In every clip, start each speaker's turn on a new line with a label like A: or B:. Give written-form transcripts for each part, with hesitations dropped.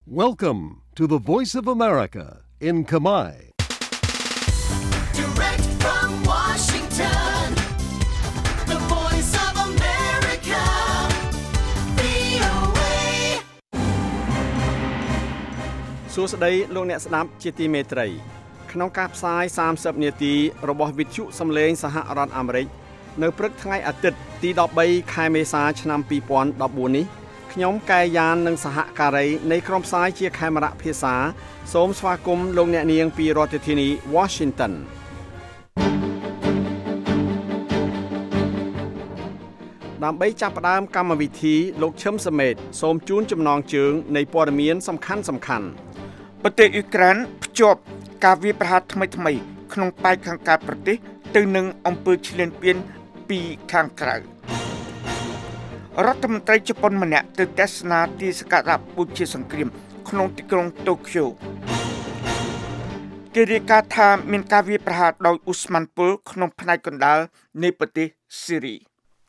A: Welcome to the Voice of America in Khmer.
B: Direct from Washington, the Voice of America, VOA.
C: សួស្តីលោកអ្នកស្ដាប់ជាទីមេត្រីក្នុងការផ្សាយ30នាទីរបស់វិទ្យុសំឡេងសហរដ្ឋអាមេរិកនៅព្រឹកថ្ងៃអាទិត្យទី13ខែមេសាឆ្នាំ2014នេះខ្ញុំកែយ៉ាននិងសហការីនៃក្រុមផ្សាយជាខេមរៈភាសាសូមស្វាគមន៍លោកអ្នកនាងពីរដ្ឋធានី Washington ដើម្បីចាប់ផ្ដើមកម្មវិធីលោកឈឹមសមេតសូមជូនចំណងជើងនៃព័ត៌មានសំខាន់ៗ
D: ប្រទេសអ៊ុយក្រែនភ្ជាប់ការវាយប្រហារថ្មីៗក្នុងប៉ែកខាងកើតប្រទេសទៅនឹងអំពើឈ្លានពានពីខាងក្រៅរដ្ឋមន្ត្រីជប៉ុនម្នាក់ទៅទស្សនាទីសក្ការៈបូជាសង្គ្រាមក្នុងទីក្រុងតូក្យូគេរាយការណ៍ថាមានការវាយប្រហារដោយឧស្ម័នពុលក្នុងផ្នែកកណ្ដាលនៃប្រទេសស៊ីរី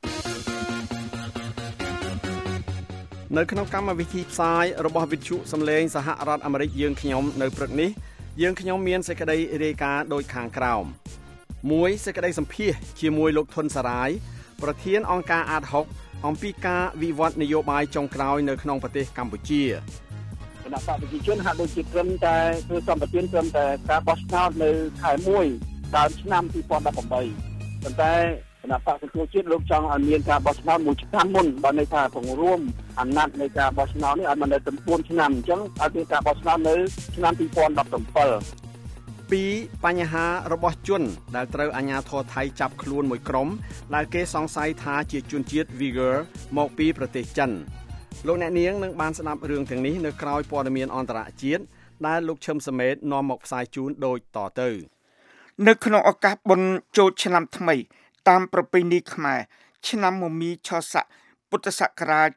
C: នៅក្នុងកម្មវិធីផ្សាយរបស់វិទ្យុសំឡេងសហរដ្ឋអាមេរិកយើងខ្ញុំនៅព្រឹកនេះយើងខ្ញុំមានសេចក្តីរាយការណ៍ដូចខាងក្រោមមួយសេចក្តីសម្ភាសន៍ជាមួយលោកធុនសារាយប្រធានអង្គការអាត6អំពីការវិវត្តនយោបាយចុងក្រោយនៅក្នុងប្រទេសកម្ពុជា
E: គណៈបកប្រជាជនហាក់ដូចជាត្រឹមតែធ្វើសម្បទានត្រឹមតែការបោះឆ្នោតនៅខែ1ដើមឆ្នាំ2018ប៉ុន្តែគណៈបកប្រជាជនលោកចង់ឲ្យមានការបោះឆ្នោតមួយឆ្នាំមុនបើន័យថាពង្រួមអាណត្តិនៃការបោះឆ្នោតនេះឲ្យมันនៅតែ4ឆ្នាំអញ្ចឹងឲ្យមានការបោះឆ្នោតនៅឆ្នាំ2017
C: ពីបញ្ហារបស់ជនដែលត្រូវអាជ្ញាធរថៃចាប់ខ្លួនមួយក្រុមដែលគេសង្ស័យថាជាជនជាតិ Uyghur មកពីប្រទេសចិនលោកអ្នកនាងនឹងបានស្ដាប់រឿងទាំងនេះនៅក្រៅព័ត៌មានអន្តរជាតិដែលលោកឈឹមសមេតនាំមកផ្សាយជូនដូចតទៅ
D: នៅក្នុងឱកាសបុណ្យចូលឆ្នាំថ្មីតាមប្រពៃណីខ្មែរឆ្នាំមមីឆស័កពុទ្ធសករាជ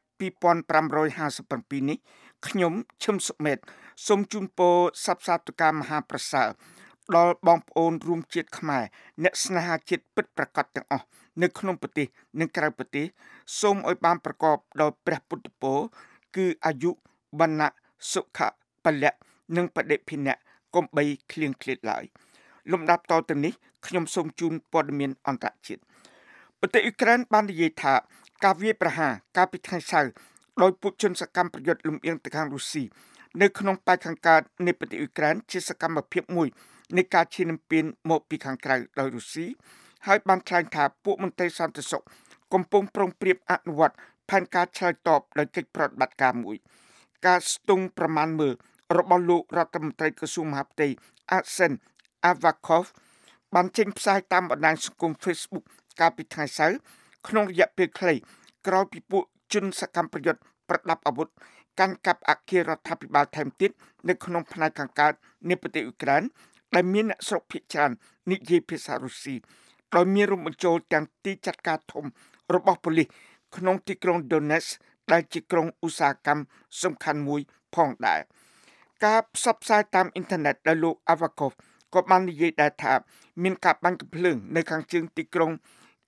D: 2557នេះខ្ញុំឈឹមសុមេតសូមជូនពរសព្វសាធុការមហាប្រសើរដល់បងប្អូនរួមជាតិខ្មែរអ្នកស្នេហាជាតិពិតប្រាកដទាំងអស់នៅក្នុងប្រទេសនិងក្រៅប្រទេសសូមឲ្យបានប្រកបដោយព្រះពុទ្ធពរគឺអាយុវណ្ណៈសុខៈពលៈនិងបដិភិនៈកុំបីឃ្លៀងឃ្លាតឡើយលំដាប់តទៅនេះខ្ញុំសូមជូនព័ត៌មានអន្តរជាតិប្រទេសអ៊ុយក្រែនបាននិយាយថាការវាយប្រហារកាលពីថ្ងៃសៅរ៍ដោយពួកជនសកម្មប្រយុទ្ធលំអៀងទៅខាងរុស្ស៊ីនៅក្នុងប៉ែកខាងកើតនៃប្រទេសអ៊ុយក្រែនជាសកម្មភាពមួយនៃការឈានពានមកពីខាងក្រៅដោយរុស្ស៊ីហើយបានថ្លែងថាពួកមន្ត្រីសន្តិសុខកំពុងប្រុងប្រៀបអនុវត្តផែនការឆ្លើយតបដោយកិច្ចប្រតិបត្តិការមួយការស្ទង់ប្រមាណមើលរបស់លោករដ្ឋមន្ត្រីក្រសួងមហាផ្ទៃអាសិនអាវ៉ាខូវបានចេញផ្សាយតាមបណ្ដាញសង្គម Facebook កាលពីថ្ងៃសៅរ៍ក្នុងរយៈពេលខ្លីក្រោយពីពួកជនសកម្មប្រយុទ្ធប្រដាប់អាវុធកាន់កាប់អគាររដ្ឋាភិបាលថែមទៀតនៅក្នុងផ្នែកខាងកើតនៃប្រទេសអ៊ុយក្រែនដែលមានអ្នកស្រុកភាគច្រើននិយាយភាសារុស្ស៊ីដោយមានរួមបញ្ចូលទាំងទីចាត់ការធំរបស់ប៉ូលីសក្នុងទីក្រុង Donetsk ដែលជាក្រុងឧស្សាហកម្មសំខាន់មួយផងដែរការផ្សព្វផ្សាយតាមអ៊ីនធឺណិតដោយលោក Avakov ក៏បាននិយាយដែរថាមានការបាញ់កាំភ្លើងនៅខាងជើងទីក្រុង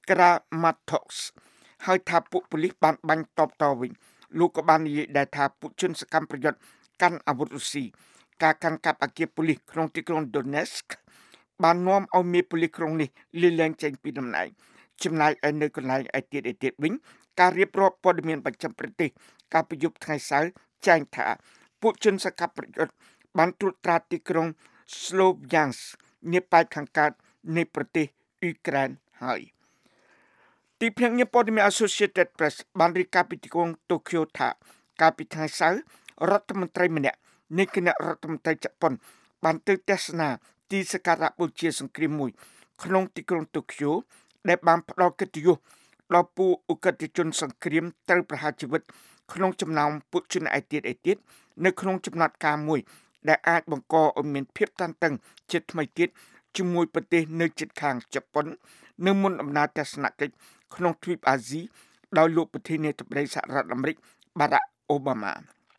D: Kramatorsk ហើយថាពួកប៉ូលីសបានបាញ់តបតវិញលោកក៏បាននិយាយដែរថាពួកជនសកម្មប្រយុទ្ធកាន់អាវុធរុស្ស៊ីការកាន់កាប់អគារប៉ូលីសក្នុងទីក្រុង Donetsk បាននាំឲ្យមេប៉ូលីសក្រុងនេះលាលែងចេញពីតំណែងចំណែកឯនៅកន្លែងឯទៀតវិញការរៀបរាប់ព័ត៌មានបញ្ចាំប្រទេសកាលពីយប់ថ្ងៃសៅរ៍ចែងថាពួកជនសកម្មប្រយុទ្ធបានត្រួតត្រាទីក្រុង Sloviansk នាប៉ែកខាងកើតនៃប្រទេសអ៊ុយក្រែនហើយទីភ្នាក់ងារព័ត៌មាន Associated Press បានរាយការណ៍ពីទីក្រុងតូក្យូថាកាលពីថ្ងៃសៅរ៍រដ្ឋមន្ត្រីម្នាក់នៃគណៈរដ្ឋមន្ត្រីជប៉ុនបានទៅទស្សនាទីសក្ការៈបូជាសង្គ្រាមមួយក្នុងទីក្រុងតូក្យូដែលបានផ្ដល់កិត្តិយសដល់ពួកឧក្រិដ្ឋជនសង្គ្រាមត្រូវប្រហារជីវិតក្នុងចំណោមពួកជនឯទៀតនៅក្នុងចំណាត់ការមួយដែលអាចបង្កឲ្យមានភាពតានតឹងជាថ្មីទៀតជាមួយប្រទេសនៅជិតខាងជប៉ុននៅមុនដំណើរទស្សនកិច្ចក្នុងទ្វីបអាស៊ីដោយលោកប្រធានាធិបតីសហរដ្ឋអាមេរិក Barack Obama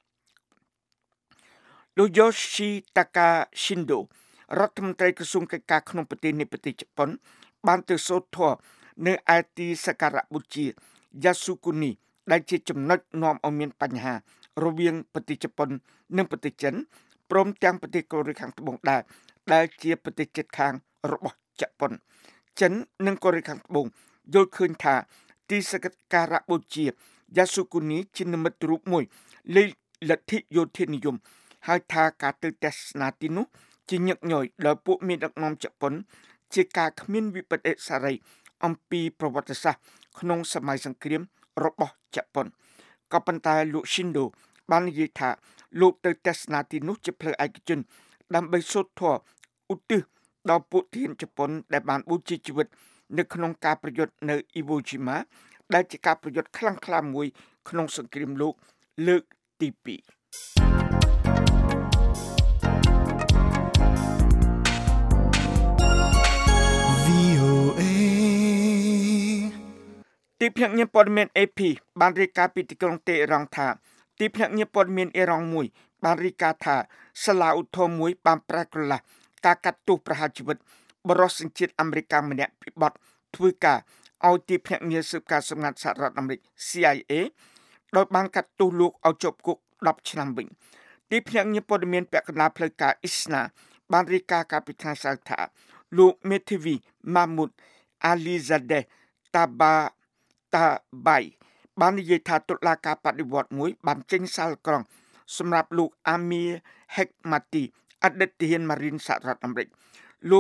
D: លោក Yoshitaka Shindo រដ្ឋមន្ត្រីក្រសួងកិច្ចការក្នុងប្រទេសនៃប្រទេសជប៉ុនបានទៅសូត្រធម៌នៅឯទីសក្ការៈបូជា Yasukuni ដែលជាចំណុចនាំឲ្យមានបញ្ហារវាងប្រទេសជប៉ុននិងប្រទេសចិនព្រមទាំងប្រទេសកូរ៉េខាងត្បូងដែរដែលជាប្រទេសជិតខាងរបស់ជប៉ុនចិននិងកូរ៉េខាងត្បូងយល់ឃើញថាទីសក្ការៈបូជាយ៉ាស៊ូគូនីជានិមិត្តរូបមួយនៃលទ្ធិយោធានិយមហើយថាការទៅទស្សនាទីនោះជាញឹកញយដល់ពួកមានដឹកនាំជប៉ុនជាការគ្មានវិបត្តិសារីអំពីប្រវត្តិសាស្ត្រក្នុងសម័យសង្គ្រាមរបស់ជប៉ុនក៏ប៉ុន្តែលោក Shindo បាននិយាយថាលោកទៅទស្សនាទីនោះជាផ្លូវឯកជនដើម្បីសូត្រធម៌ឧទ្ទិសដល់ពួកទាហានជប៉ុនដែលបានបូជាជីវិតនៅក្នុងការប្រយុទ្ធនៅ Iwo Jima ដែលជាការប្រយុទ្ធខ្លាំងក្លាមួយក្នុងសង្គ្រាមលោកលើកទី2ទីភ្នាក់ងារព័ត៌មាន AP បានរាយការណ៍ពីទីក្រុងតេហរ៉ង់ថាទីភ្នាក់ងារព័ត៌មានអ៊ីរ៉ង់មួយបានរាយការណ៍ថាសាលាឧទ្ធរណ៍មួយបានប្រែក្រឡាស់ការកាត់ទោសប្រហារជីវិតបរិសុទ្ធសញ្ជាតិអាមេរិកម្នាក់ពីបទធ្វើការឲ្យទីភ្នាក់ងារស៊ើបការសម្ងាត់សហរដ្ឋអាមេរិក CIA ដោយបានកាត់ទោសលោកឲ្យជាប់គុក10ឆ្នាំវិញទីភ្នាក់ងារព័ត៌មានពាក់កណ្ដាលផ្លូវការ ISNA បានរាយការណ៍កាលពីថ្ងៃសៅរ៍ថាលោក Mehdi Mahmoud Alizadeh Tabatabai បាននិយាយថាតុលាការបដិវត្តមួយបានចេញសាលក្រមសម្រាប់លោក Amir Hekmati អតីតទាហានម៉ារីនសហរដ្ឋអាមេរិកលោក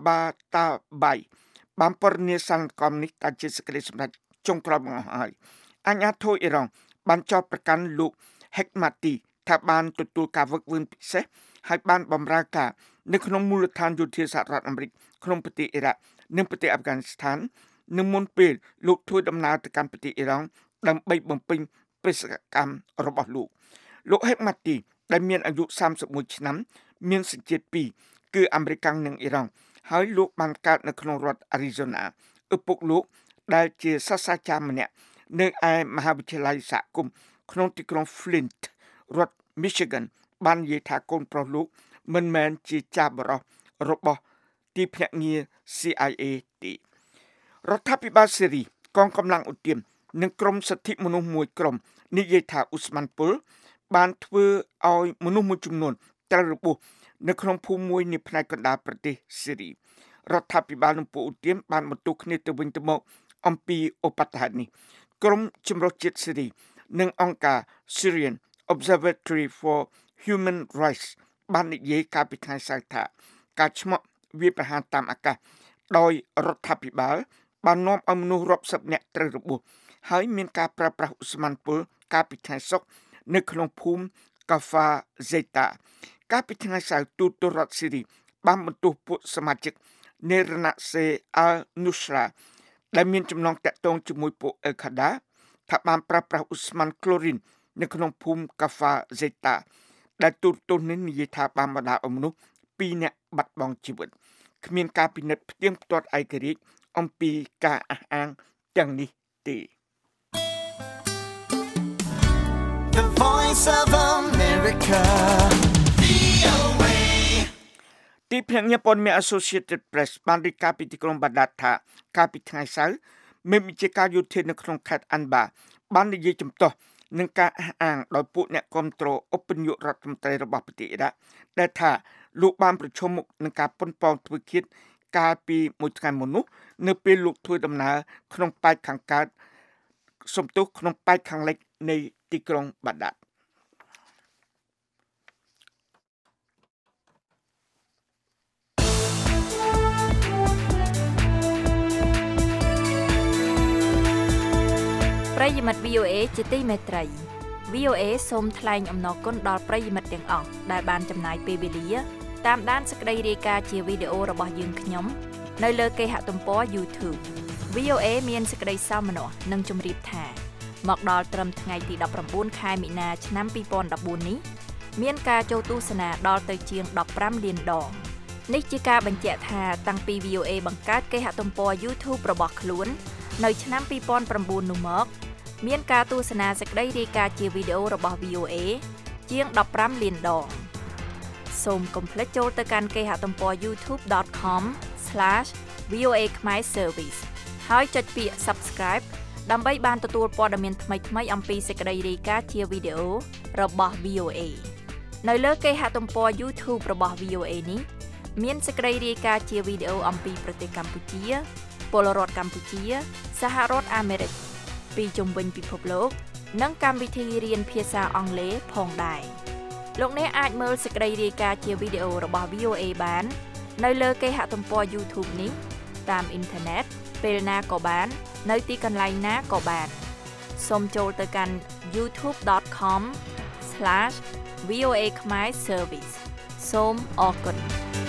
D: Tabatabai បានពរនាសាលក្រមនេះតែជាសេចក្តីសម្រេចចុងក្រោយមកហើយអាជ្ញាធរអ៊ីរ៉ង់បានចោទប្រកាន់លោក Hekmati ថាបានទទួលការវឹកវើពិសេសហើយបានបម្រើការនៅក្នុងមូលដ្ឋានយោធាសហរដ្ឋអាមេរិកក្នុងប្រទេសអ៊ីរ៉ាក់និងប្រទេសអាហ្វហ្គានីស្ថាននឹងមុនពេលលោកធ្វើដំណើរទៅកាន់ប្រទេសអ៊ីរ៉ង់ដើម្បីបំពេញបេសកកម្មរបស់លោក Hekmati ដែលមានអាយុ31ឆ្នាំមានសញ្ជាតិ2គឺអាមេរិកនិងអ៊ីរ៉ង់ហើយលោកបានកើតនៅក្នុងរដ្ឋ Arizona ឪពុកលោកដែលជាសាស្ត្រាចារ្យម្នាក់នៅឯមហាវិទ្យាល័យសហគមន៍ក្នុងទីក្រុង Flint រដ្ឋ Michigan បាននិយាយថាកូនប្រុសលោកមិនមែនជាចាស់បរិសុទ្ធរបស់ទីភ្នាក់ងារ CIA ទេរដ្ឋាភិបាលសេរីកងកម្លាំងឧទាមនិងក្រមសិទ្ធិមនុស្សមួយក្រុមនិយាយថាអ៊ូស្ម៉ាន់ពុលបានធ្វើឲ្យមនុស្សមួយចំនួនត្រូវរបួសនៅក្នុងភូមិមួយនៅផ្នែកកណ្ដាលប្រទេសសេរីរដ្ឋាភិបាលនិងពួកឧទាមបានបន្ទោសគ្នាទៅវិញទៅមកអំពីឧបទ្ទហេតុនេះក្រមចម្រុះជាតិសេរីនិងអង្គការ Syrian Observatory for Human Rights បាននិយាយកាលពីថ្ងៃសៅរ៍ថាការឆ្មក់វាប្រហារតាមអាកាសដោយរដ្ឋាភិបាលបាននាំឲ្យមនុស្សរាប់សិបនាក់ត្រូវរបួសហើយមានការប្រើប្រាស់ឧស្ម័នពុលកាលពីថ្ងៃសុក្រនៅក្នុងភូមិ Kafar Zeta កាលពីថ្ងៃសៅរ៍ទូតរដ្ឋស៊ីរីបានបន្ទោសពួកសមាជិកនៃរណសេរ Al-Nusra ដែលមានចំណងតាក់ទងជាមួយពួក Al-Qaeda ថាបានប្រើប្រាស់ឧស្ម័នក្លូរីននៅក្នុងភូមិ Kafar Zeta ដែលទូតនេះនិយាយថាបានបណ្ដាលឲ្យមនុស្ស2នាក់បាត់បង់ជីវិតគ្មានការពិនិត្យផ្ទៀងផ្ទាត់ឯករាជ្យអំពីការអះអាងទាំងនេះទេ
B: The Voice of America. VOA.
D: ទីភ្នាក់ងារព័ត៌មាន Associated Press បានរាយការណ៍ពីទីក្រុងបាដាតថាកាលពីថ្ងៃសៅរ៍មេបញ្ជាការយោធានៅក្នុងខេត្តអាន់បាបាននិយាយចំទាស់នឹងការអះអាងដោយពួកអ្នកគ្រប់គ្រងឧបនាយករដ្ឋមន្ត្រីរបស់ប្រទេសអ៊ីរ៉ាក់ដែលថាលោកបានប្រឈមមុខនឹងការប៉ុនប៉ងធ្វើឃាតកាលពីមួយថ្ងៃមុននោះនៅពេលលោកធ្វើដំណើរក្នុងប៉ែកខាងកើតក្នុងប៉ែកខាងលិចនៃទីក្រុងបាដាត
F: ប្រិយមិត្ត VOA ជាទីមេត្រី VOA សូមថ្លែងអំណរគុណដល់ប្រិយមិត្តទាំងអស់ដែលបានចំណាយពេលវេលាតាមដានសេចក្តីរាយការណ៍ជាវីដេអូរបស់យើងខ្ញុំនៅលើគេហទំព័រ YouTube VOA មានសេចក្តីសោមនស្សនិងជម្រាបថាមកដល់ត្រឹមថ្ងៃទី19ខែមីនាឆ្នាំ2014នេះមានការចូលទស្សនាដល់ទៅជាង15លានដងនេះជាការបញ្ជាក់ថាតាំងពី VOA បង្កើតគេហទំព័រ YouTube របស់ខ្លួននៅឆ្នាំ2009នោះមកមានការទស្សនាសេចក្តីរាយការណ៍ជាវីដេអូរបស់ VOA ជាង15លានដងសូមកុំភ្លេចចូលទៅកាន់គេហទំព័រ youtube.com/VOA Khmer Service ហើយចុចពាក្យ Subscribe ដើម្បីបានទទួលព័ត៌មានថ្មីៗអំពីសេចក្តីរាយការណ៍ជាវីដេអូរបស់ VOA នៅលើគេហទំព័រ YouTube របស់ VOA នេះមានសេចក្តីរាយការណ៍ជាវីដេអូអំពីប្រទេសកម្ពុជាពលរដ្ឋកម្ពុជាសហរដ្ឋអាមេរិកពីជុំវិញពិភពលោកនិងកម្មវិធីរៀនភាសាអង់គ្លេសផងដែរលោកអ្នកអាចមើលសេចក្តីរាយការណ៍ជាវីដេអូរបស់ VOA បាននៅលើគេហទំព័រ YouTube នេះតាមអ៊ីនធឺណិតពេលណាក៏បាននៅទីកន្លែងណាក៏បានសូមចូលទៅកាន់ youtube.com/VOA Khmer Service សូមអរគុណ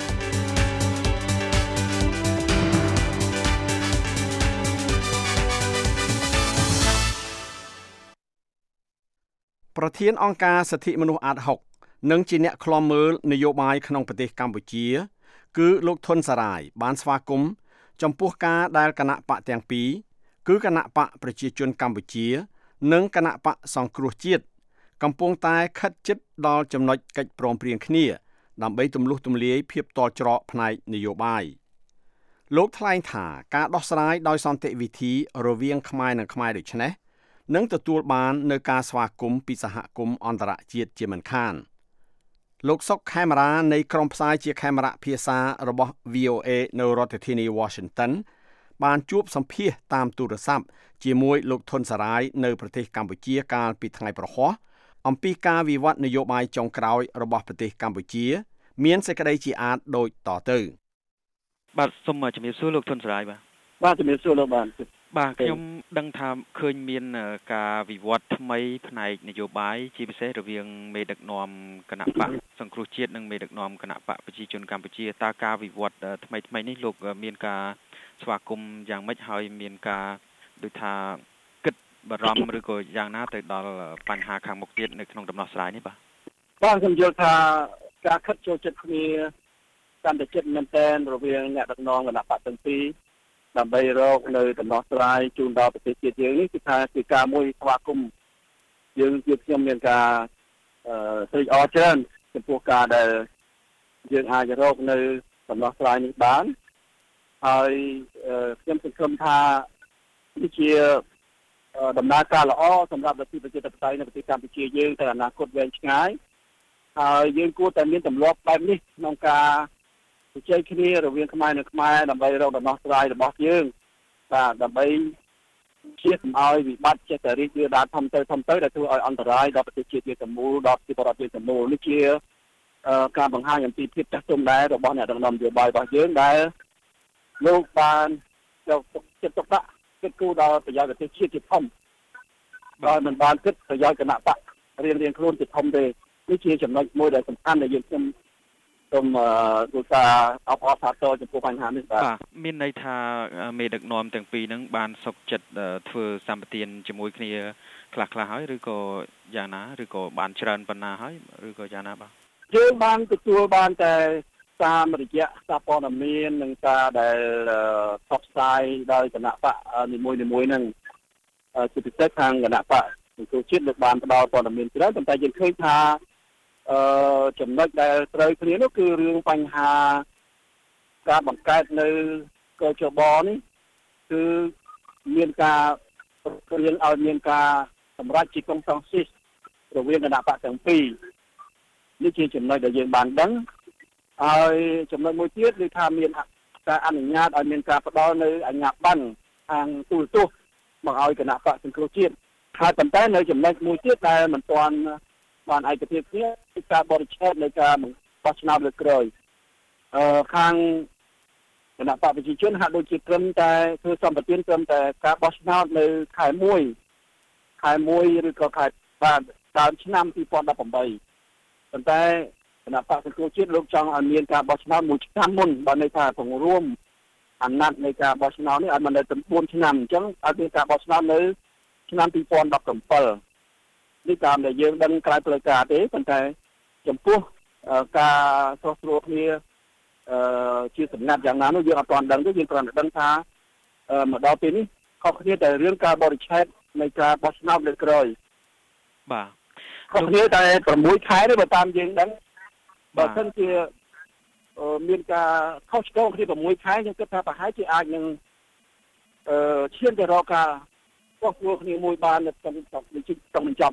C: ប្រធានអង្គការសិទ្ធិមនុស្សអាត6និងជាអ្នកឃ្លាំមើលនយោបាយក្នុងប្រទេសកម្ពុជាគឺលោកធុនសារាយបានស្វាគមន៍ចំពោះការដែលគណៈបកទាំងពីរគឺគណៈបកប្រជាជនកម្ពុជានិងគណៈបកសង្គ្រោះជាតិកំពុងតែខិតជិតដល់ចំណុចកិច្ចព្រមព្រៀងគ្នាដើម្បីទម្លុះទម្លាយភាពតល់ច្រកផ្នែកនយោបាយលោកថ្លែងថាការដោះស្រាយដោយសន្តិវិធីរវាងខ្មែរនិងខ្មែរដូចនេះនឹងទទួលបាននៅការស្វាគមន៍ពីសហគមន៍អន្តរជាតិជាមិនខានលោកសុកខេមរានៃក្រុមផ្សាយជាខេមរៈភាសារបស់ VOA នៅរដ្ឋធានី Washington បានជួបសម្ភាសតាមទូរស័ព្ទជាមួយលោកធុនសារាយនៅប្រទេសកម្ពុជាកាលពីថ្ងៃប្រហ័សអំពីការវិវត្តនយោបាយចុងក្រោយរបស់ប្រទេសកម្ពុជាមានសេចក្តីជាអាចដូចតទៅ
G: បាទសូមជំរាបសួរលោកធុនសារាយ
E: បាទជំរាបសួរលោកបាទ
G: ខ្ញុំដឹងថាឃើញមានការវិវត្តថ្មីផ្នែកនយោបាយជាពិសេសរវាងមេដឹកនាំគណៈបកសង្គ្រោះជាតិនិងមេដឹកនាំគណៈបកប្រជាជនកម្ពុជាតើការវិវត្តថ្មីនេះលោកមានការស្វាគមន៍យ៉ាងម៉េចហើយមានការដូចថាគិតបារម្ភឬក៏យ៉ាងណាទៅដល់បញ្ហាខាងមុខទៀតនៅក្នុងដំណោះស្រាយនេះ
E: បាទខ្ញុំយល់ថាការខិតចូលចិត្តគ្នាកាន់តែជិតមែនទែនរវាងអ្នកដឹកនាំគណៈបកទាំងពីរដើម្បីរកនៅដំណោះស្រាយជូនដល់ប្រទេសជាតិយើងនេះគឺថាជាការមួយស្វាគមន៍យើងខ្ញុំមានការត្រេកអរច្រើនចំពោះការដែលយើងអាចរកនៅដំណោះស្រាយនេះបានហើយខ្ញុំសង្ឃឹមថានេះជាដំណើរការល្អសម្រាប់ប្រជាធិបតេយ្យនៅប្រទេសកម្ពុជាយើងទៅអនាគតវែងឆ្ងាយហើយយើងគួរតែមានទម្លាប់បែបនេះក្នុងការជជែកគ្នារវាងខ្មែរនិងខ្មែរដើម្បីរកដំណោះស្រាយរបស់យើងបាទដើម្បីជៀសកុំឲ្យវិបត្តិចេះតែរីករាលដាលធំទៅដែលធ្វើឲ្យអន្តរាយដល់ប្រទេសជាតិយើងទាំងមូលដល់ប្រជាពលរដ្ឋយើងទាំងមូលនេះជាការបង្ហាញអំពីភាពចាស់ទុំដែររបស់អ្នកដឹកនាំនយោបាយរបស់យើងដែលលោកបានយកចិត្តទុកដាក់គិតគូរដល់ប្រយោជន៍ប្រទេសជាតិជាធំដោយមិនបានគិតប្រយោជន៍គណៈបករៀងខ្លួនជាធំទេនេះជាចំណុចមួយដែលសំខាន់ដែលយើងខ្ញុំសូមទូសារអបអរសាទរចំពោះបញ្ហានេះបាទ
G: មានន័យថាមេដឹកនាំទាំងពីរហ្នឹងបានសុខចិត្តធ្វើសម្បទានជាមួយគ្នាខ្លះហើយឬក៏យ៉ាងណាឬក៏បានច្រើនប៉ុណ្ណាហើយឬក៏យ៉ាងណាបាទ
E: យើងបានទទួលបានតែតាមរយៈសារព័ត៌មាននិងការដែលផ្សព្វផ្សាយដោយគណៈបកនីមួយហ្នឹងជាពិសេសខាងគណៈបកសង្គ្រោះជាតិលោកបានផ្ដល់ព័ត៌មានច្រើនប៉ុន្តែយើងឃើញថាចំណុចដែលត្រូវគ្នានោះគឺរឿងបញ្ហាការបង្កើតនៅកជបនេះគឺមានការរៀងឲ្យមានការសម្រេចជាកុងសង្ស៊ីសរវាងគណៈបកទាំងពីរនេះជាចំណុចដែលយើងបានដឹងហើយចំណុចមួយទៀតគឺថាមានការអនុញ្ញាតឲ្យមានការផ្ដល់នៅអាជ្ញាប័ណ្ណខាងទូរទស្សន៍មកឲ្យគណៈបកសង្គ្រោះជាតិហើយប៉ុន្តែនៅចំណុចមួយទៀតដែលមិនទាន់បានឯកភាពគ្នាគឺការបរិច្ឆេទនៃការបោះឆ្នោតលើកក្រោយខាងគណៈបកប្រជាជនហាក់ដូចជាត្រឹមតែធ្វើសម្បទានត្រឹមតែការបោះឆ្នោតនៅខែ1ឬក៏ខែដើមឆ្នាំ2018ប៉ុន្តែគណៈបកសង្គ្រោះជាតិលោកចង់ឲ្យមានការបោះឆ្នោតមួយឆ្នាំមុនបើន័យថាពង្រួមអាណត្តិនៃការបោះឆ្នោតនេះឲ្យមិននៅតែ4ឆ្នាំអញ្ចឹងឲ្យមានការបោះឆ្នោតនៅឆ្នាំ2017នេះតាមដែលយើងដឹងក្រៅផ្លូវការទេប៉ុន្តែចំពោះការស្រុះស្រួលគ្នាជាសម្ងាត់យ៉ាងណានោះយើងអត់ទាន់ដឹងទេយើងគ្រាន់តែដឹងថាមកដល់ពេលនេះខុសគ្នាតែរឿងការបរិច្ឆេទនៃការបោះឆ្នោតលើកក្រោយ
G: បាទ
E: ខុសគ្នាតែ6ខែទេបើតាមយើងដឹងបើមិនជាមានការខុសឆ្គងគ្នា6ខែខ្ញុំគិតថាប្រហែលជាអាចនឹងឈានទៅរកការស្រុះស្រួលគ្នាមួយបាននៅក្នុងបញ្ចប់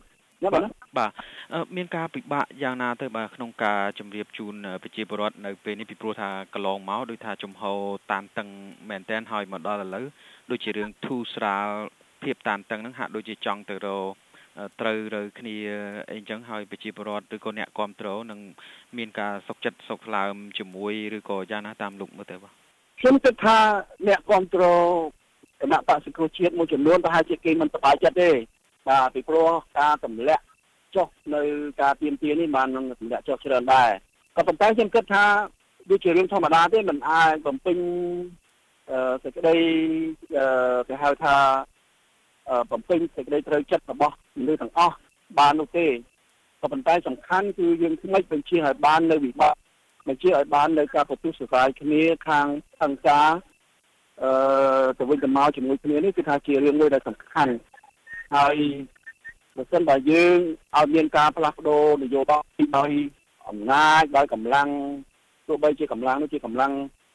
G: បាទមានការពិបាកយ៉ាងណាទៅបាទក្នុងការជម្រាបជូនប្រជាពលរដ្ឋនៅពេលនេះពីព្រោះថាកន្លងមកដោយថាចំហតានតឹងមែនទែនហើយមកដល់ឥឡូវដូចជារឿងធូរស្រាលភាពតានតឹងហ្នឹងហាក់ដូចជាចង់ទៅរកត្រូវរើគ្នាអីចឹងហើយប្រជាពលរដ្ឋឬក៏អ្នកគាំទ្រនឹងមានការសុខចិត្តសុខស្លើមជាមួយឬក៏យ៉ាងណាតាមលោកមើលទៅបាទ
E: ខ្ញុំគិតថាអ្នកគាំទ្រគណៈបក្សសង្គ្រោះជាតិមួយចំនួនប្រហែលជាគេមិនសប្បាយចិត្តទេបាទពីព្រោះការទម្លាក់ចុះនៅការទៀមទានេះបាននឹងទម្លាក់ចុះច្រើនដែរក៏ប៉ុន្តែខ្ញុំគិតថាវាជារឿងធម្មតាទេមិនអាចបំពេញសេចក្តីគេហៅថាបំពេញសេចក្តីត្រូវចិត្តរបស់មនុស្សទាំងអស់បាននោះទេក៏ប៉ុន្តែសំខាន់គឺយើងថ្មីបញ្ជាឲ្យបាននៅវិបត្តិបញ្ជាឲ្យបាននៅការទទួលស្គាល់គ្នាខាងអង្គការទៅវិញទៅមកជាមួយគ្នានេះគឺថាជារឿងមួយដែលសំខាន់ហើយបើសិនបើយើងឲ្យមានការផ្លាស់ប្ដូរនយោបាយដោយអំណាចដោយកម្លាំងទោះបីជាកម្លាំងនោះជាកម្លាំង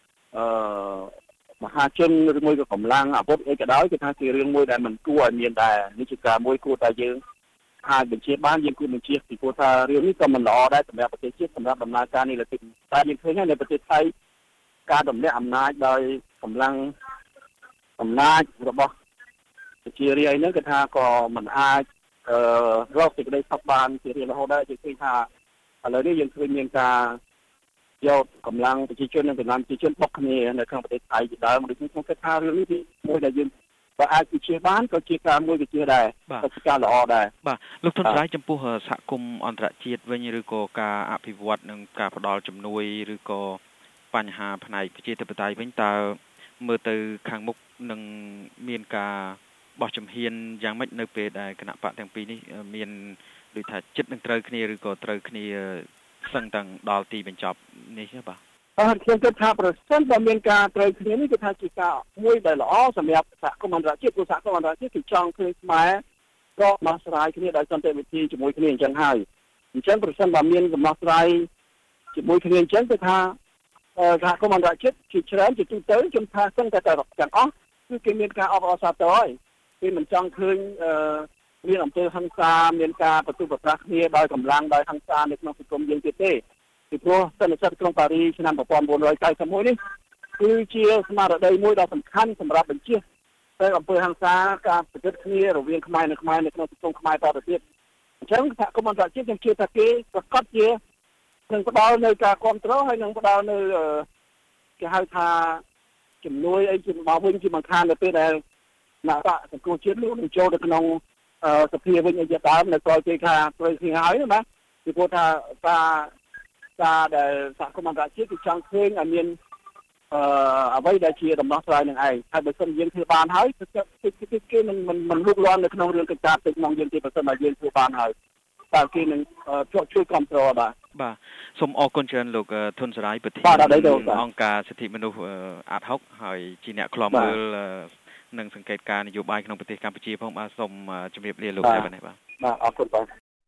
E: មហាជនឬមួយក៏កម្លាំងអាវុធអីក៏ដោយគឺថាជារឿងមួយដែលមិនគួរឲ្យមានដែរនេះជាការមួយគួរតែយើងអាចបញ្ជាបានយើងគួរបញ្ជាពីព្រោះថារឿងនេះក៏មិនល្អដែរសម្រាប់ប្រទេសជាតិសម្រាប់ដំណើរការនេះលើកតែយើងឃើញហើយនៅប្រទេសថៃការទម្លាក់អំណាចដោយកម្លាំងអំណាចរបស់ប្រជារាស្ត្រហ្នឹងគឺថាក៏មិនអាចរកសេចក្តីសុខបានជារៀងរហូតដែរជាឃើញថាឥឡូវនេះយើងឃើញមានការយកកម្លាំងប្រជាជននិងកម្លាំងប្រជាជនបុកគ្នានៅក្នុងប្រទេសថៃជាដើមដូចខ្ញុំគិតថារឿងនេះមួយដែលយើងបើអាចវិជាបានក៏ជាការមួយវិជាដែរក៏ជាការល្អដែរ
G: បាទលោកធនស្រាយចំពោះសហគមន៍អន្តរជាតិវិញឬក៏ការអភិវឌ្ឍនិងការផ្ដល់ជំនួយឬក៏បញ្ហាផ្នែកប្រជាធិបតេយ្យវិញតើមើលទៅខាងមុខនឹងមានការបោះជំហានយ៉ាងម៉េចនៅពេលដែលគណៈបកទាំងពីរនេះមានដូចថាចិត្តនឹងត្រូវគ្នាឬក៏ត្រូវគ្នាសឹងតែដល់ទីបញ្ចប់នេះទេបាទ
E: ខ្ញុំគិតថាប្រសិនបើមានការត្រូវគ្នានេះគឺថាជាការមួយដែលល្អសម្រាប់សហគមន៍អន្តរជាតិព្រោះសហគមន៍អន្តរជាតិគឺចង់ឃើញខ្មែរក៏ដោះស្រាយគ្នាដោយសន្តិវិធីជាមួយគ្នាអញ្ចឹងហើយអញ្ចឹងប្រសិនបើមានដំណោះស្រាយជាមួយគ្នាអញ្ចឹងគឺថាសហគមន៍អន្តរជាតិជាច្រើនជាទូទៅខ្ញុំថាសឹងតែទាំងអស់គឺគេមានការអបអរសាទរហើយគេមិនចង់ឃើញមានអំពើហិង្សាមានការបន្ទុះបន្តាស់គ្នាដោយកម្លាំងដោយហិង្សានៅក្នុងសង្គមយើងទៀតទេពីព្រោះសន្និសីទក្រុងប៉ារីសឆ្នាំ1991នេះគឺជាស្មារតីមួយដ៏សំខាន់សម្រាប់បញ្ជាទៅអំពើហិង្សាការប្រព្រឹត្តគ្នារវាងខ្មែរនិងខ្មែរនៅក្នុងសង្គមខ្មែរតទៅទៀតអញ្ចឹងសហគមន៍អន្តរជាតិខ្ញុំជឿថាគេប្រកាសជានឹងផ្ដល់នៅការគ្រប់គ្រងហើយនឹងផ្ដល់នៅគេហៅថាជំនួយអីជាមកវិញជាមិនខានទៅពេលដែលអ្នកបកសង្គ្រោះជាតិនោះនឹងចូលទៅក្នុងសភាវិញអីជាដើមនៅក្រោយពេលថាត្រូវគ្នាហើយណាពីព្រោះថាការដែលសហគមន៍អន្តរជាតិគឺចង់ឃើញឲ្យមានអ្វីដែលជាដំណោះស្រាយនឹងឯងហើយបើសិនយើងធ្វើបានហើយគឺគេមិនលូកលាន់នៅក្នុងរឿងកិច្ចការទឹកក្នុងយើងទេបើសិនតែយើងធ្វើបានហើយតើគេនឹងជួយគ្រប់គ្រងបាទ
G: សូមអរគុណច្រើនលោកធនសរាយប្រធានអង្គការសិទ្ធិមនុស្សអាត់ហុកហើយជាអ្នកខ្លំមើលនិងសង្កេតការនយោបាយក្នុងប្រទេសកម្ពុជាផងបាទសូមជម្រាបលាលោកតែប៉ុណ្ណេះបាទ
E: អរគុណបាទ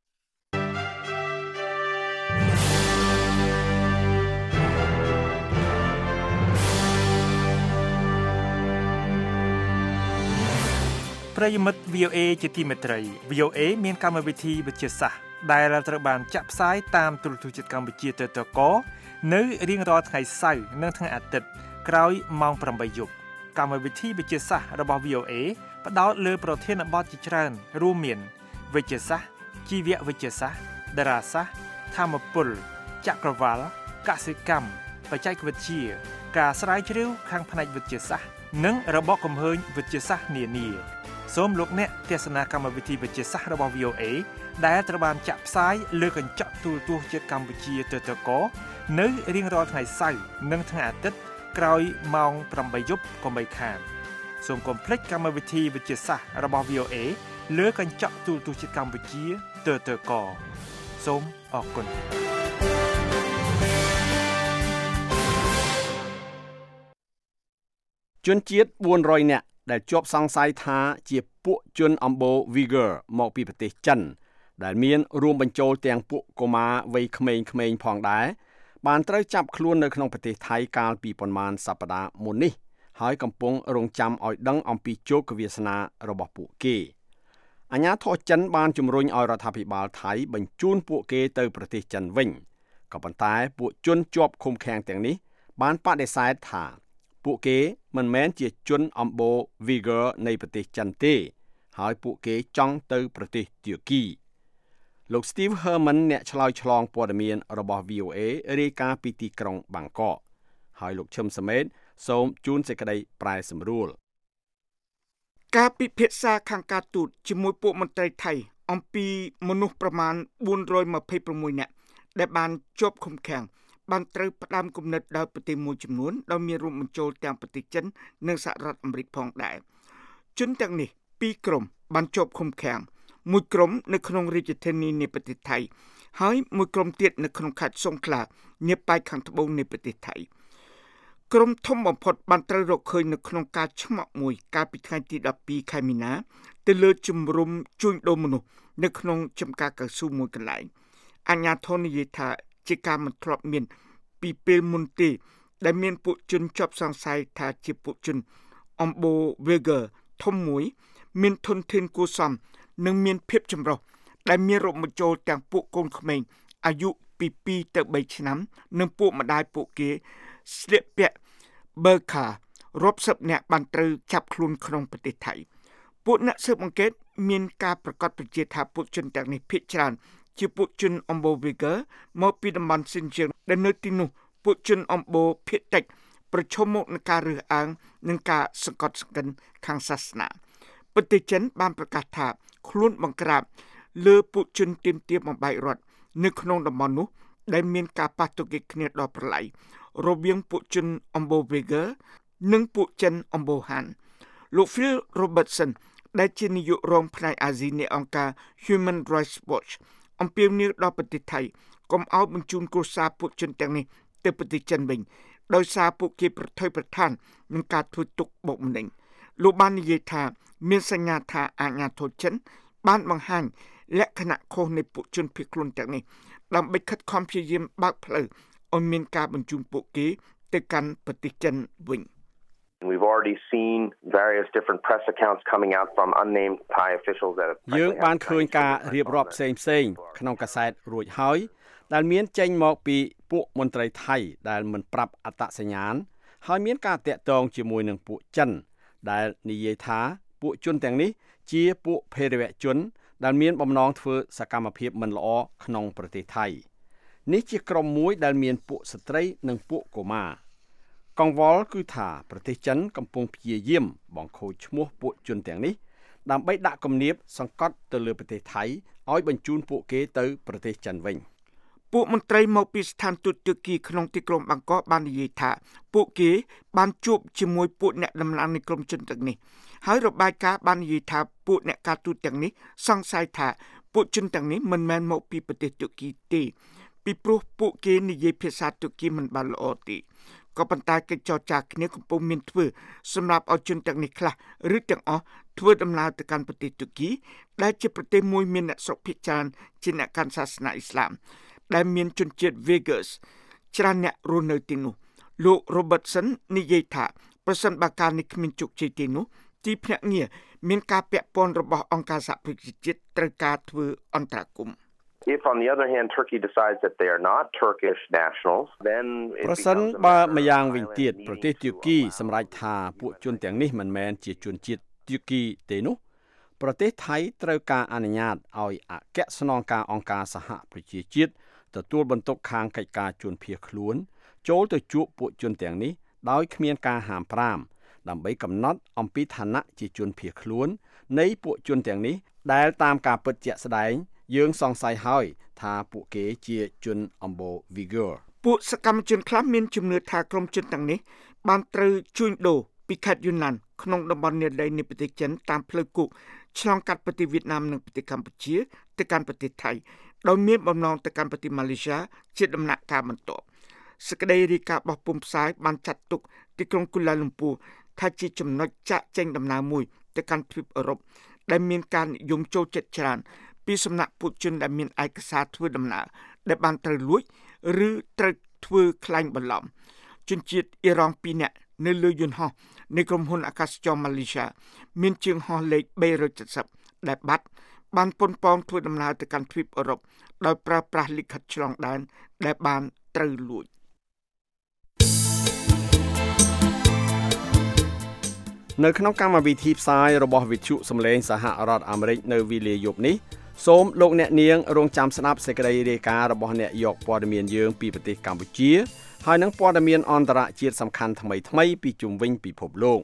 D: ប្រិយមិត្ត VOA ជាទីមេត្រី VOA មានកម្មវិធីវិទ្យាសាស្ត្រដែលត្រូវបានចាក់ផ្សាយតាមទូរទស្សន៍ជាតិកម្ពុជាទៅតកនៅរៀងរាល់ថ្ងៃសៅរ៍និងថ្ងៃអាទិត្យក្រោយម៉ោង 8 យប់កម្មវិធីវិទ្យាសាស្ត្ររបស់ VOA ផ្ដោតលើប្រធានបទជាច្រើនរួមមានវិទ្យាសាស្ត្រជីវវិទ្យាសាស្ត្រតារាសាស្ត្រធម្មពលចក្រវាឡកសិកម្មបច្ចេកវិទ្យាការស្រាវជ្រាវខាងផ្នែកវិទ្យាសាស្ត្រនិងរបបកំហើញវិទ្យាសាស្ត្រនានាសូមលោកអ្នកទស្សនាកម្មវិធីវិទ្យាសាស្ត្ររបស់ VOA ដែលត្រូវបានចាក់ផ្សាយលើកញ្ចក់ទូរទស្សន៍ជាតិកម្ពុជាទៅតកនៅរៀងរាល់ថ្ងៃសៅរ៍និងថ្ងៃអាទិត្យក្រោយម៉ោង 8 យប់កុំបីខានសូមកុំភ្លេចកម្មវិធីវិទ្យាសាស្ត្ររបស់ VOA លើកញ្ចក់ទូរទស្សន៍ជាតិកម្ពុជាទៅតកសូមអរគុណ
C: ជនជាតិ400នាក់ដែលជាប់សង្ស័យថាជាពួកជនអំបូរ Uyghur មកពីប្រទេសចិនដែលមានរួមបញ្ចូលទាំងពួកកុមារវ័យក្មេងៗផងដែរបានត្រូវចាប់ខ្លួននៅក្នុងប្រទេសថៃកាលពីប្រមាណសប្តាហ៍មុននេះហើយកំពុងរងចាំឲ្យដឹងអំពីជោគវាសនារបស់ពួកគេអាញាធរចិនបានជំរុញឲ្យរដ្ឋាភិបាលថៃបញ្ជូនពួកគេទៅប្រទេសចិនវិញក៏ប៉ុន្តែពួកជនជាប់ឃុំឃាំងទាំងនេះបានបដិសេធថាពួកគេមិនមែនជាជនអំបូរ Uyghur នៃប្រទេសចិនទេហើយពួកគេចង់ទៅប្រទេសទួរគីលោក Steve Herman អ្នកឆ្លើយឆ្លងព័ត៌មានរបស់ VOA រាយការណ៍ពីទីក្រុងបាងកកហើយលោកឈឹមសមេតសូមជូនសេចក្តីប្រែសម្រួល
D: ការពិភាក្សាខាងការទូតជាមួយពួកមន្ត្រីថៃអំពីមនុស្សប្រមាណ426នាក់ដែលបានជាប់ឃុំឃាំងបានត្រូវផ្ដើមគំនិតដោយប្រទេសមួយចំនួនដោយមានរួមបញ្ចូលទាំងប្រទេសចិននិងសហរដ្ឋអាមេរិកផងដែរជនទាំងនេះ2ក្រុមបានជាប់ឃុំឃាំងមួយក្រុមនៅក្នុងរាជធានីនៃប្រទេសថៃហើយមួយក្រុមទៀតនៅក្នុងខេត្តសង្ខឡានាប៉ែកខាងត្បូងនៃប្រទេសថៃក្រុមធំបំផុតបានត្រូវរកឃើញនៅក្នុងការឆ្មក់មួយកាលពីថ្ងៃទី12ខែមីនាទៅលើជំរុំជួញដូរមនុស្សនៅក្នុងចំការកៅស៊ូមួយកន្លែងអាជ្ញាធរនិយាយថាជាការមិនធ្លាប់មានពីពេលមុនទេដែលមានពួកជនជាប់សង្ស័យថាជាពួកជនអំបូរ Uyghur ធំមួយមានធនធានគួរសមនិងមានភាពចម្រុះដែលមានរួមបញ្ចូលទាំងពួកកូនក្មេងអាយុពី2ទៅ3ឆ្នាំនិងពួកម្ដាយពួកគេស្លៀកពាក់បើខារាប់សិបនាក់បានត្រូវចាប់ខ្លួនក្នុងប្រទេសថៃពួកអ្នកស៊ើបអង្កេតមានការប្រកាសបញ្ជាថាពួកជនទាំងនេះភាគច្រើនជាពួកជនអំបូរ Uyghur មកពីតំបន់ស៊ីនជៀងដែលនៅទីនោះពួកជនអំបូរភាគតិចប្រឈមមុខនឹងការរើសអើងនិងការសង្កត់សង្កិនខាងសាសនាប្រទេសចិនបានប្រកាសថាខ្លួនបង្ក្រាបលើពួកជនទាមទារបំបែករដ្ឋនៅក្នុងតំបន់នោះដែលមានការប៉ះទង្គិចគ្នាដល់ប្រឡ័យរវាងពួកជនអំបូរ Uyghur និងពួកចិនអំបូរហានលោក Phil Robertson ដែលជានាយករងផ្នែកអាស៊ីនៃអង្គការ Human Rights Watch អំពាវនាវដល់ប្រទេសថៃកុំឲ្យបញ្ជូនគ្រួសារពួកជនទាំងនេះទៅប្រទេសចិនវិញដោយសារពួកគេប្រថុយប្រថាននឹងការធ្វើទុកបុកម្នេញលោកបាននិយាយថាមានសញ្ញាថាអាជ្ញាធរចិនបានបង្ហាញលក្ខណៈខុសនៃពួកជនភៀសខ្លួនទាំងនេះដើម្បីខិតខំព្យាយាមបើកផ្លូវឲ្យមានការបញ្ជូនពួកគេទៅកាន់ប្រទេសចិនវិញ
H: We've already seen various different press accounts coming out from unnamed Thai officials that have
C: យើងបានឃើញការរៀបរាប់ផ្សេងក្នុងកាសែតរួចហើយដែលមានចេញមកពីពួកមន្ត្រីថៃដែលមិនប្រាប់អត្តសញ្ញាណហើយមានការតាក់ទងជាមួយនឹងពួកចិនដែលនិយាយថាពួកជនទាំងនេះជាពួកភេរវជនដែលមានបំណងធ្វើសកម្មភាពមិនល្អក្នុងប្រទេសថៃនេះជាក្រុមមួយដែលមានពួកស្ត្រីនិងពួកកុមារកង្វល់គឺថាប្រទេសចិនកំពុងព្យាយាមបង្ខូចឈ្មោះពួកជនទាំងនេះដើម្បីដាក់គំនាបសង្កត់ទៅលើប្រទេសថៃឲ្យបញ្ជូនពួកគេទៅប្រទេសចិនវិញ
D: ពួកមន្ត្រីមកពីស្ថានទូតទួរគីក្នុងទីក្រុងបាងកកបាននិយាយថាពួកគេបានជួបជាមួយពួកអ្នកដំឡើងនៃក្រុមជនទាំងនេះហើយរបាយការណ៍បាននិយាយថាពួកអ្នកការទូតទាំងនេះសង្ស័យថាពួកជនទាំងនេះមិនមែនមកពីប្រទេសទួរគីទេពីព្រោះពួកគេនិយាយភាសាទួរគីមិនបានល្អទេក៏ប៉ុន្តែកិច្ចចរចាគ្នាកំពុងមានធ្វើសម្រាប់ឲ្យជនទាំងនេះខ្លះឬទាំងអស់ធ្វើដំណើរទៅកាន់ប្រទេសទួរគីដែលជាប្រទេសមួយមានអ្នកស្រុកភាគច្រើនជាអ្នកកាន់សាសនាអ៊ីស្លាមដែលមានជនជាតិ Uyghurs ច្រើនអ្នករស់នៅទីនោះលោក Robertson និយាយថាប្រសិនបើការនេះគ្មានជោគជ័យទេនោះទីភ្នាក់ងារមានការពាក់ព័ន្ធរបស់អង្គការសហប្រជាជាតិត្រូវការធ្វើអន្តរាគមន៍
H: If on the other hand Turkey decides that they are not Turkish nationals then
C: ប្រសិនបើម្យ៉ាងវិញទៀតប្រទេសទួរគីសម្រេចថាពួកជនទាំងនេះមិនមែនជាជនជាតិទួរគីទេនោះប្រទេសថៃត្រូវការអនុញ្ញាតឲ្យអគ្គស្នងការអង្គការសហប្រជាជាតិទទួលបន្ទុកខាងកិច្ចការជនភៀសខ្លួនចូលទៅជួបពួកជនទាំងនេះដោយគ្មានការហាមប្រាមដើម្បីកំណត់អំពីឋានៈជាជនភៀសខ្លួននៃពួកជនទាំងនេះដែលតាមការពិតជាក់ស្ដែងយើងសង្ស័យហើយថាពួកគេជាជនអំបូរ Uyghur
D: ពួកសកម្មជនខ្លះមានជំនឿថាក្រុមជនទាំងនេះបានត្រូវជួញដូរពីខេត្តយូណានក្នុងតំបន់នេដីនៃប្រទេសចិនតាមផ្លូវគោកឆ្លងកាត់ប្រទេសវៀតណាមនិងប្រទេសកម្ពុជាទៅកាន់ប្រទេសថៃដោយមានបំណងទៅកាន់ប្រទេសម៉ាឡេស៊ីជាដំណាក់កាលបន្ទាប់សេចក្តីរាយការណ៍របស់ពុម្ពផ្សាយបានចាត់ទុកទីក្រុងគូឡាលំពួរថាជាចំណុចចាក់ចេញដំណើរមួយទៅកាន់ទ្វីបអឺរ៉ុបដែលមានការនិយមចូលចិត្តច្រើនពីសំណាក់ពួកជនដែលមានឯកសារធ្វើដំណើរដែលបានត្រូវលួចឬត្រូវធ្វើក្លែងបន្លំជនជាតិអ៊ីរ៉ង់2នាក់នៅលើយន្តហោះនៃក្រុមហ៊ុនអាកាសចរម៉ាឡេស៊ីមានជើងហោះលេខ370 ដែលបាត់បានប៉ុនប៉ងធ្វើដំណើរទៅកាន់ទ្វីបអឺរ៉ុបដោយប្រើប្រាស់លិខិតឆ្លងដែនដែលបានត្រូវលួច
C: នៅក្នុងកម្មវិធីផ្សាយរបស់វិទ្យុសំឡេងសហរដ្ឋអាមេរិកនៅវេលាយប់នេះសូមលោកអ្នកនាងរងចាំស្ដាប់សេចក្តីរាយការណ៍របស់អ្នកយកព័ត៌មានយើងពីប្រទេសកម្ពុជាហើយនឹងព័ត៌មានអន្តរជាតិសំខាន់ថ្មីៗពីជុំវិញពិភពលោក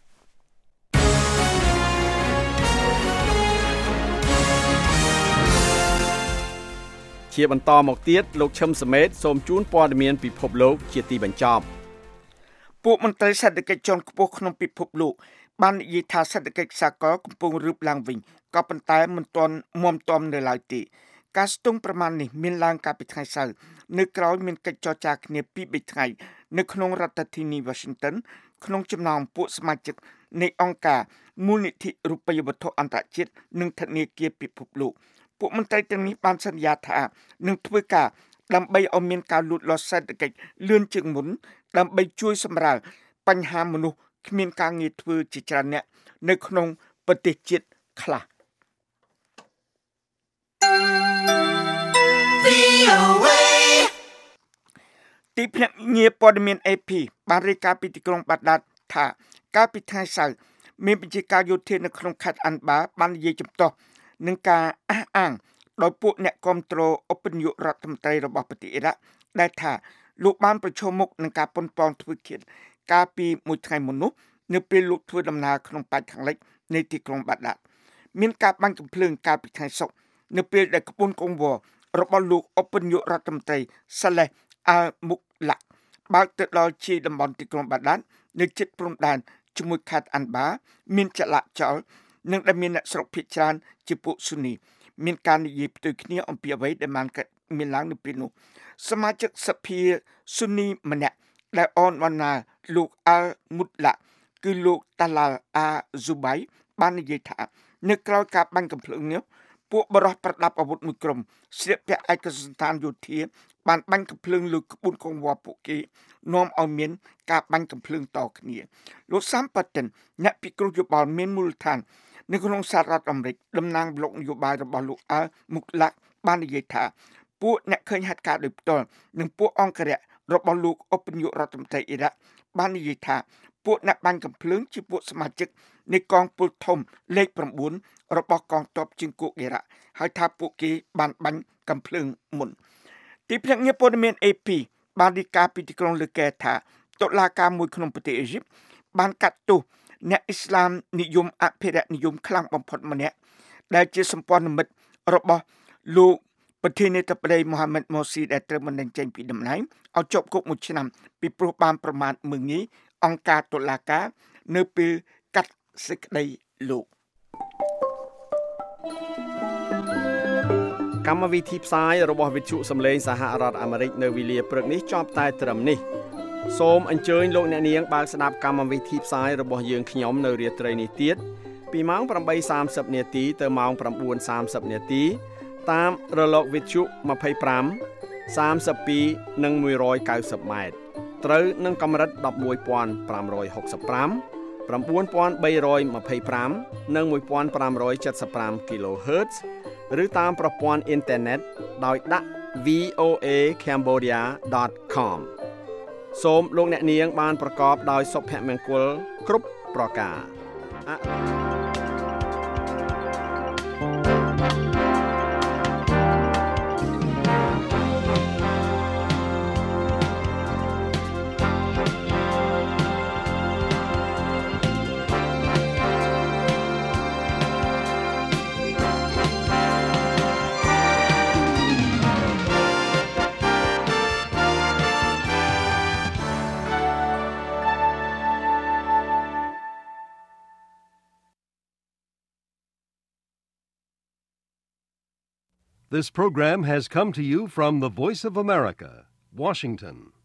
C: ជាបន្តមកទៀតលោកឈឹមសមេតសូមជូនព័ត៌មានពិភពលោកជាទីបញ្ចប់
D: ពួកមន្ត្រីសេដ្ឋកិច្ចជាន់ខ្ពស់ក្នុងពិភពលោកបាននិយាយថាសេដ្ឋកិច្ចសាកលកំពុងរឹបឡើងវិញក៏ប៉ុន្តែមិនទាន់មាំទាំនៅឡើយទេការស្ទង់ប្រមាណនេះមានឡើងកាលពីថ្ងៃសៅរ៍នៅក្រោយមានកិច្ចចរចាគ្នាពី3ថ្ងៃនៅក្នុងរដ្ឋធានី Washington ក្នុងចំណោមពួកសមាជិកនៃអង្គការមូលនិធិរូបិយវត្ថុអន្តរជាតិនិងធនាគារពិភពលោកពួកមន្ត្រីទាំងនេះបានសន្យាថានឹងធ្វើការដើម្បីឲ្យមានការលូតលាស់សេដ្ឋកិច្ចលឿនជាងមុនដើម្បីជួយសម្រាលបញ្ហាមនុស្សគ្មានការងារធ្វើជាច្រើនអ្នកនៅក្នុងប្រទេសជាតិខ្លះទីភ្នាក់ងារព័ត៌មាន AP បានរាយការណ៍ពីទីក្រុងបាដាតថាកាលពីថ្ងៃសៅរ៍មានបញ្ជាការយោធានៅក្នុងខេត្តអាន់បាបាននិយាយចំទាស់នឹងការអះអាងដោយពួកអ្នកគ្រប់គ្រងឧបនាយករដ្ឋមន្ត្រីរបស់ប្រទេសអ៊ីរ៉ាក់ដែលថាលោកបានប្រឈមមុខនឹងការប៉ុនប៉ងធ្វើឃាតកាលពីមួយថ្ងៃមុននោះនៅពេលលោកធ្វើដំណើរក្នុងប៉ែកខាងលិចនៃទីក្រុងបាដាតមានការបាញ់កាំភ្លើងកាលពីថ្ងៃសុក្រនៅពេលដែលក្បួនកង្វល់របស់លោកឧបនាយករដ្ឋមន្ត្រីសាឡេះអាល់មុកឡាក់បើកទៅដល់ជាយតំបន់ទីក្រុងបាដាតនៅជិតព្រំដែនជាមួយខេត្តអាន់បាមានចលនាចលនិងដែលមានអ្នកស្រុកភាគច្រើនជាពួកស៊ូនីមានការនិយាយផ្ទុយគ្នាអំពីអ្វីដែលបានមានឡើងនៅពេលនោះសមាជិកសភាស៊ូនីម្នាក់ដែលអនវណ្ណាលោកអាល់មុតឡាគឺលោកតាឡាល់អាស៊ូបៃបាននិយាយថានៅក្រៅការបាញ់កាំភ្លើងនេះពួកបរិសុទ្ធប្រដាប់អាវុធមួយក្រុមស្លៀកពាក់ឯកសណ្ឋានយោធាបានបាញ់កាំភ្លើងលើក្បួនកង្វល់ពួកគេនាំឲ្យមានការបាញ់កាំភ្លើងតគ្នាលោកសាំប៉ាតិនអ្នកពិគ្រោះយោបល់មានមូលដ្ឋាននៅក្នុងសហរដ្ឋអាមេរិកតំណាងប្លុកនយោបាយរបស់លោកអាល់មុកឡាក់បាននិយាយថាពួកអ្នកឃើញហេតុការណ៍ដោយផ្ទាល់និងពួកអង្គរៈរបស់លោកឧបនាយករដ្ឋមន្ត្រីអ៊ីរ៉ាក់បាននិយាយថាពួកអ្នកបាញ់កាំភ្លើងជាពួកសមាជិកនៃកងពលធំលេខ9របស់កងទ័ពជើងគោកអ៊ីរ៉ាក់ហើយថាពួកគេបានបាញ់កាំភ្លើងមុនទីភ្នាក់ងារព័ត៌មាន AP បានរាយការណ៍ពីទីក្រុងលើកែថាតុលាការមួយក្នុងប្រទេសអេស៊ីបបានកាត់ទោសអ្នកអ៊ីស្លាមនិយមអភិរក្សនិយមខ្លាំងបំផុតម្នាក់ដែលជាសម្ព័ន្ធមិត្តរបស់លោកប្រធានាធិបតីមូហាម៉ាត់ម៉ូស៊ីដែលត្រូវបណ្តេញចេញពីតំណែងឲ្យជាប់គុក1ឆ្នាំពីព្រោះបានប្រមាថមើលងាយអង្គការតុលាការនៅពេលកាត់សេចក្តីលោក
C: កម្មវិធីផ្សាយរបស់វិទ្យុសំឡេងសហរដ្ឋអាមេរិកនៅវេលាព្រឹកនេះចប់តែត្រឹមនេះសូមអញ្ជើញលោកអ្នកនាងបើកស្ដាប់កម្មវិធីផ្សាយរបស់យើងខ្ញុំនៅរាត្រីនេះទៀតពីម៉ោង 8:30 នាទីទៅម៉ោង 9:30 នាទីតាមរលកវិទ្យុ25 32 និង 190 ម៉ែត្រត្រូវនឹងកម្រិត 11,565 9,325 និង 1,575 kHz ឬតាមប្រព័ន្ធអ៊ីនធឺណិតដោយដាក់ voacambodia.com សូមលោកអ្នកនាងបានប្រកបដោយសុភមង្គលគ្រប់ប្រការ
A: This program has come to you from the Voice of America, Washington.